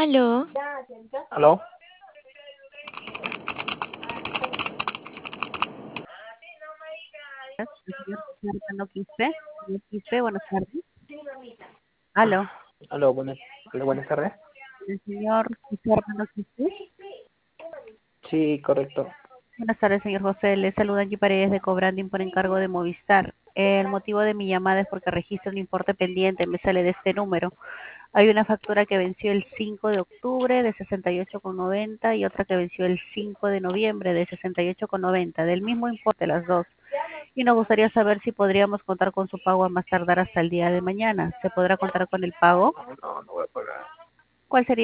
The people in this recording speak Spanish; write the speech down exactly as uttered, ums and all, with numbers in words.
Aló. ¿Aló? El señor Fernando Quispe. Señor Quispe, buenas tardes. Aló. Aló, buenas, aló, buenas tardes. El señor Fernando Quispe. Sí, correcto. Buenas tardes, señor José. Le saluda Angie Paredes de Cobranding por encargo de Movistar. El motivo de mi llamada es porque registra un importe pendiente, me sale de este número. Hay una factura que venció el cinco de octubre de sesenta y ocho con noventa y otra que venció el cinco de noviembre de sesenta y ocho con noventa, del mismo importe las dos. Y nos gustaría saber si podríamos contar con su pago a más tardar hasta el día de mañana. ¿Se podrá contar con el pago? No, no, no voy a pagar. ¿Cuál sería